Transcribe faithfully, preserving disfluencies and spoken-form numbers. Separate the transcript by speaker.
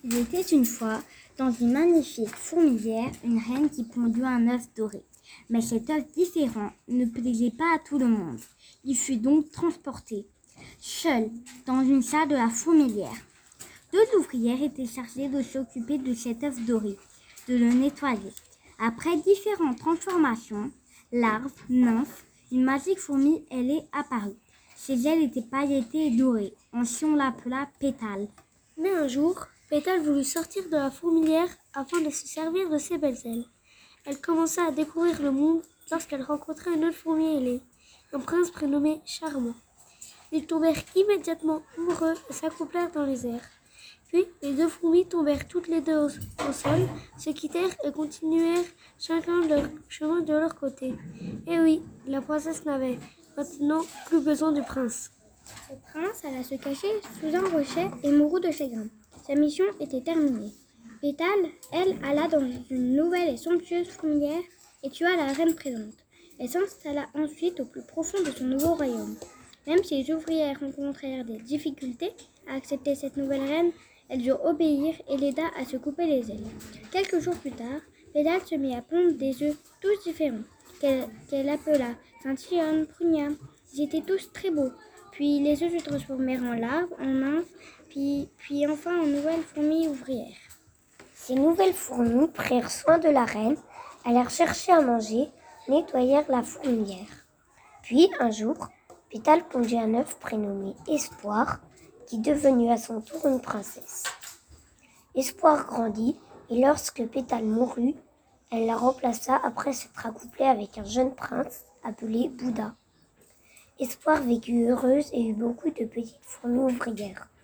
Speaker 1: Il était une fois, dans une magnifique fourmilière, une reine qui pondit un œuf doré. Mais cet œuf différent ne plaisait pas à tout le monde. Il fut donc transporté, seul, dans une salle de la fourmilière. Deux ouvrières étaient chargées de s'occuper de cet œuf doré, de le nettoyer. Après différentes transformations, larves, nymphes, une magique fourmi ailée apparut. Ses ailes étaient pailletées et dorées, ainsi on l'appela Pétale.
Speaker 2: Mais un jour, Pétale voulut sortir de la fourmilière afin de se servir de ses belles ailes. Elle commença à découvrir le monde lorsqu'elle rencontra une autre fourmi ailée, un prince prénommé Charmant. Ils tombèrent immédiatement amoureux et s'accouplèrent dans les airs. Puis les deux fourmis tombèrent toutes les deux au, au sol, se quittèrent et continuèrent chacun leur chemin de leur côté. Et oui, la princesse n'avait maintenant plus besoin du prince.
Speaker 1: Le prince alla se cacher sous un rocher et mourut de chagrin. Sa mission était terminée. Pétale, elle, alla dans une nouvelle et somptueuse fourmilière et tua la reine présente. Elle s'installa ensuite au plus profond de son nouveau royaume. Même si les ouvrières rencontrèrent des difficultés à accepter cette nouvelle reine, elles durent obéir et l'aida à se couper les ailes. Quelques jours plus tard, Pétale se mit à pondre des œufs tous différents, qu'elle, qu'elle appela Scintillon, Prunia. Ils étaient tous très beaux. Puis les œufs se transformèrent en larves, en nymphes, puis, puis enfin en nouvelles fourmis ouvrières.
Speaker 3: Ces nouvelles fourmis prirent soin de la reine, allèrent chercher à manger, nettoyèrent la fourmilière. Puis un jour, Pétale pondit un œuf prénommé Espoir, qui devenut à son tour une princesse. Espoir grandit, et lorsque Pétale mourut, elle la remplaça après s'être accouplée avec un jeune prince appelé Bouddha. Espoir vécut heureuse et eut beaucoup de petites fourmis ouvrières.